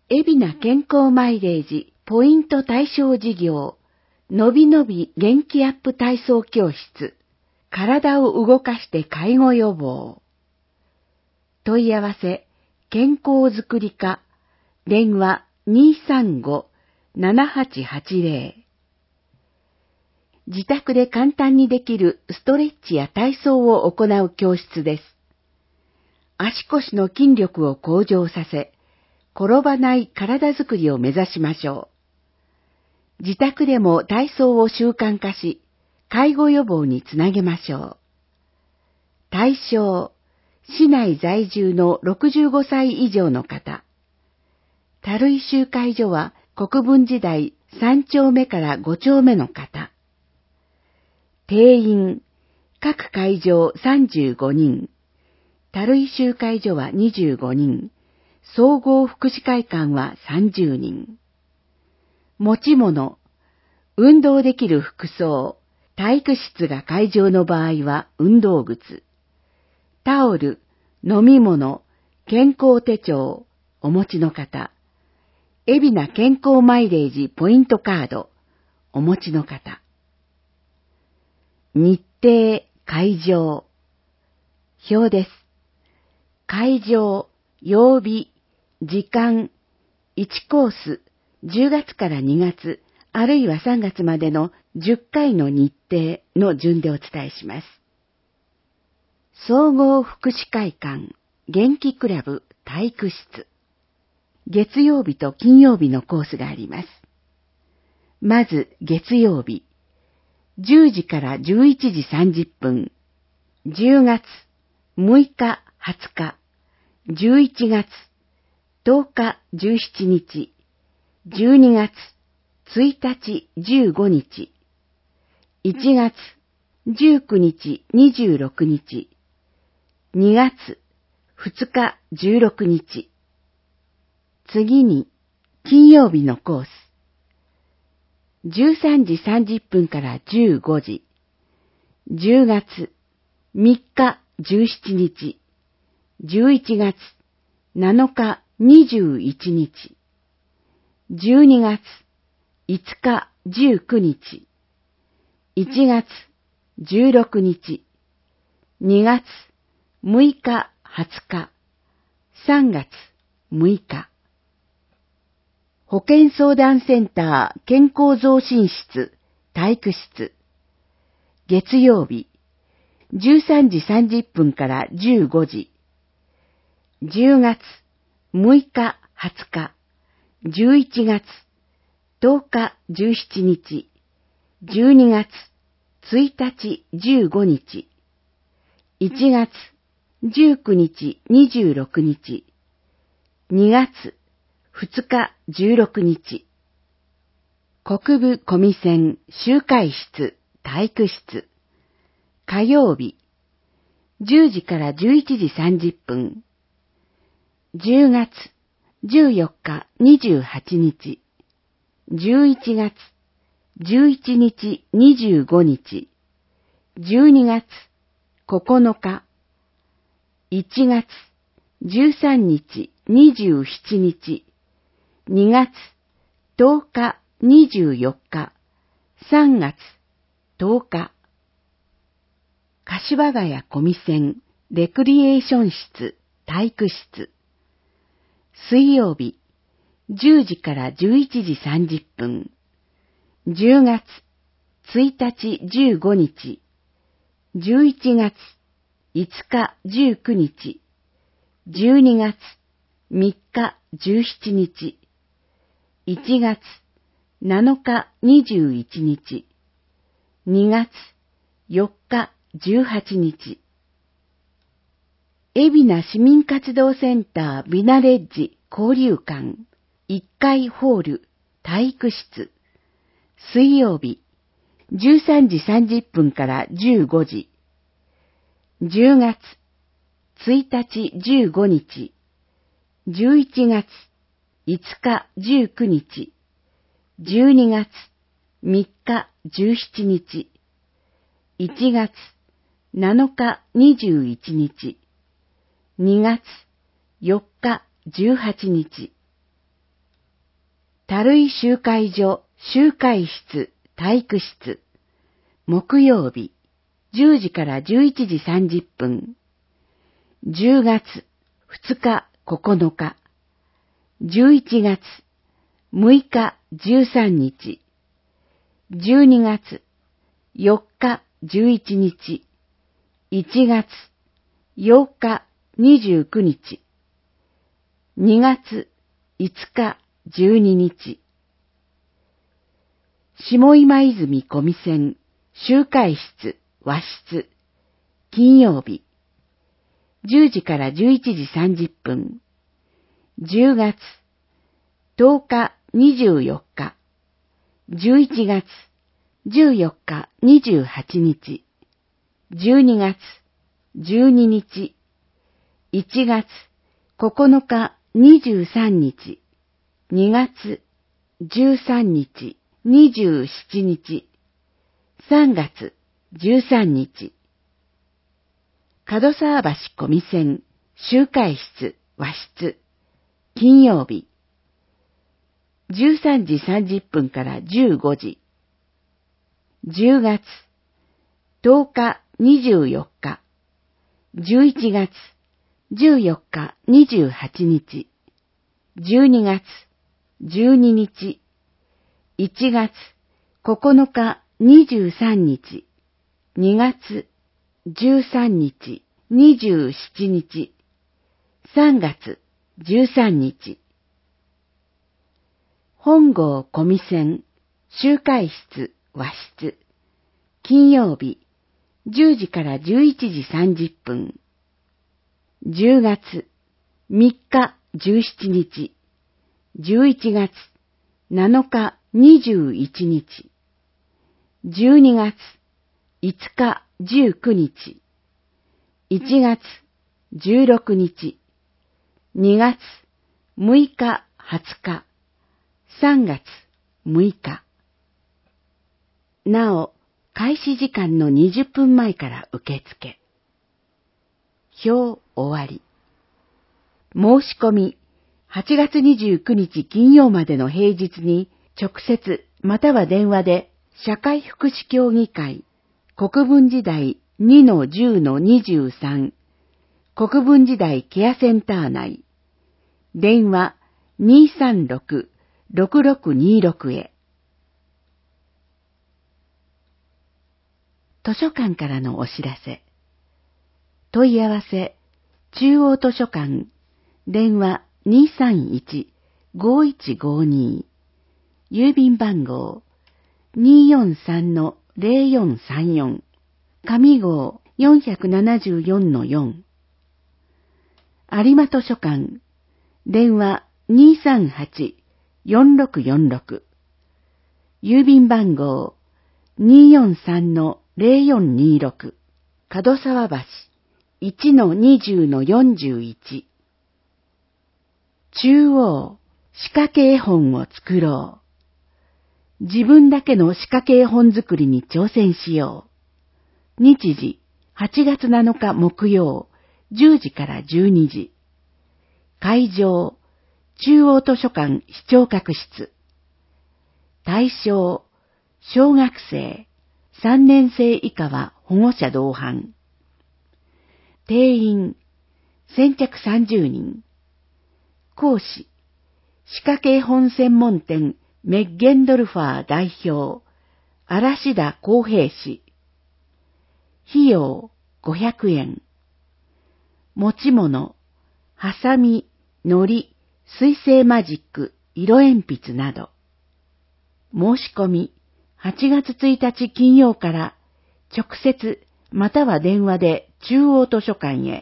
海老名健康マイレージポイント対象事業、のびのび元気アップ体操教室、体を動かして介護予防。問い合わせ、健康づくり課、電話235-7880。自宅で簡単にできるストレッチや体操を行う教室です。足腰の筋力を向上させ、転ばない体づくりを目指しましょう。自宅でも体操を習慣化し、介護予防につなげましょう。対象、市内在住の65歳以上の方。樽井集会所は国分寺台3丁目から5丁目の方。定員、各会場35人。樽井集会所は25人。総合福祉会館は30人。持ち物、運動できる服装、体育室が会場の場合は運動靴。タオル、飲み物、健康手帳、お持ちの方。海老名健康マイレージポイントカード、お持ちの方。日程、会場。表です。会場、曜日、時間、1コース、10月から2月、あるいは3月までの10回の日程の順でお伝えします。総合福祉会館、元気クラブ、体育室。月曜日と金曜日のコースがあります。まず月曜日、10時から11時30分、10月6日20日、11月10日17日、12月1日15日、1月19日26日、2月2日16日。次に金曜日のコース。13時30分から15時。10月3日17日。11月7日21日。12月5日19日。1月16日。2月6日20日。3月6日。保健相談センター健康増進室体育室。月曜日13時30分から15時。10月6日20日。11月10日17日。12月1日15日。1月19日26日。2月2日16日。国部コミセン集会室体育室。火曜日10時から11時30分。10月14日28日。11月11日25日。12月9日。1月13日27日。2月10日24日。3月10日。柏ヶ谷コミセンレクリエーション室体育室。水曜日10時から11時30分。10月1日15日。11月5日19日。12月3日17日。1月7日21日。2月4日18日。海老名市民活動センタービナレッジ交流館1階ホール体育室。水曜日13時30分から15時。10月1日15日。11月5日19日。12月3日17日。1月7日21日。2月4日18日。 樽井集会所集会室体育室木曜日10時から11時30分10月2日9日11月6日13日12月4日11日1月8日29日2月5日12日下今泉小見線集会室和室金曜日10時から11時30分10月10日24日11月14日28日12月12日1月9日23日2月13日27日3月13日門沢橋小見線集会室和室金曜日13時30分から15時10月10日24日11月14日28日12月12日1月9日23日2月13日27日3月13日本郷小見線集会室和室金曜日10時から11時30分10月3日17日11月7日21日12月5日19日1月16日2月6日20日3月6日なお開始時間の20分前から受付表終わり申し込み8月29日金曜までの平日に直接または電話で社会福祉協議会国分寺台 2-10-23 国分寺台ケアセンター内電話 236-6626 へ図書館からのお知らせ問い合わせ中央図書館電話 231-5152 郵便番号 243-0434 上号 474-4 有馬図書館電話 238-4646 郵便番号 243-0426 門沢橋 1-20-41 中央歯科系絵本を作ろう。自分だけの歯科系絵本作りに挑戦しよう。日時8月7日木曜10時から12時。会場中央図書館視聴覚室。対象小学生3年生以下は保護者同伴。定員先着30人。講師歯科系本専門店メッゲンドルファー代表嵐田康平氏。費用500円。持ち物ハサミ、糊、水性マジック、色鉛筆など。申し込み8月1日金曜から直接または電話で中央図書館へ。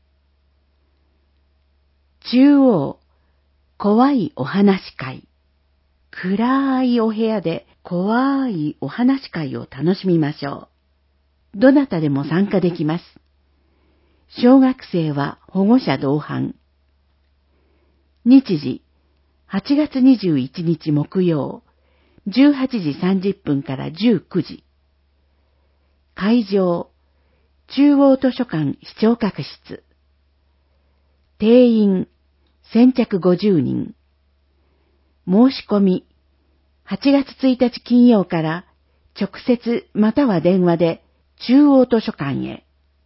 中央怖いお話会。暗いお部屋で怖いお話会を楽しみましょう。どなたでも参加できます。小学生は保護者同伴。日時8月21日木曜18時30分から19時。会場中央図書館視聴覚室。定員先着50人。申し込み 8月1日金曜から直接または電話で中央図書館へ。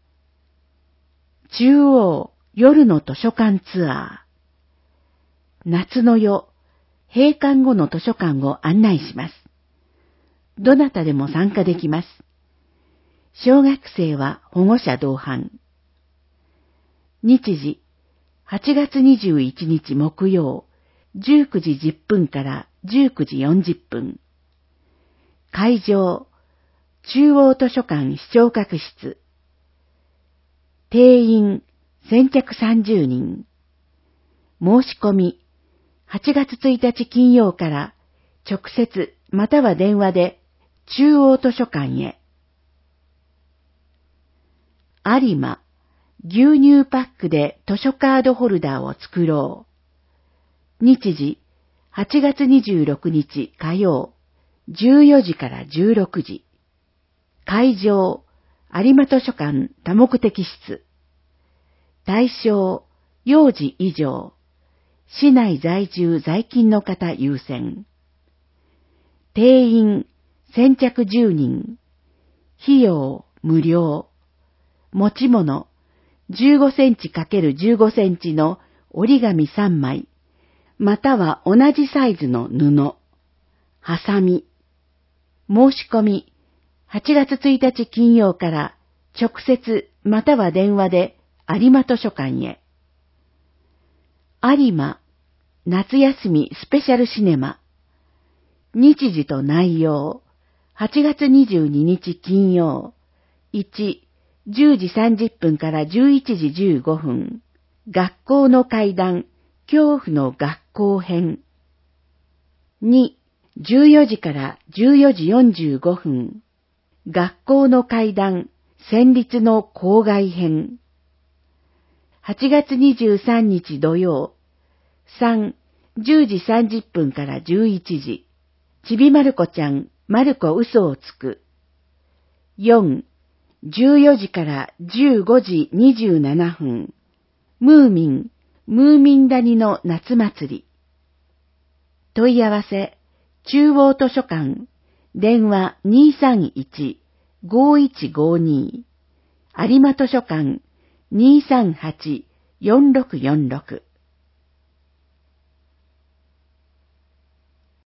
中央夜の図書館ツアー。夏の夜、閉館後の図書館を案内します。どなたでも参加できます。小学生は保護者同伴。日時、8月21日木曜、19時10分から19時40分。会場、中央図書館視聴覚室。定員、先着30人。申し込み、8月1日金曜から直接または電話で中央図書館へ。有馬、牛乳パックで図書カードホルダーを作ろう。日時、8月26日火曜、14時から16時。会場、有馬図書館多目的室。対象、幼児以上。市内在住在勤の方優先。定員、先着10人。費用、無料。持ち物、15センチ ×15 センチの折り紙3枚、または同じサイズの布。ハサミ。申し込み、8月1日金曜から直接または電話で有馬図書館へ。有馬、夏休みスペシャルシネマ。日時と内容、8月22日金曜、1、10時30分から11時15分。学校の怪談、恐怖の学校編。2、14時から14時45分。学校の怪談、戦慄の校外編。8月23日土曜。3、10時30分から11時。ちびまる子ちゃん、まる子嘘をつく。4、14時から15時27分。ムーミン谷の夏祭り。問い合わせ、中央図書館、電話231-5152。有馬図書館238-4646。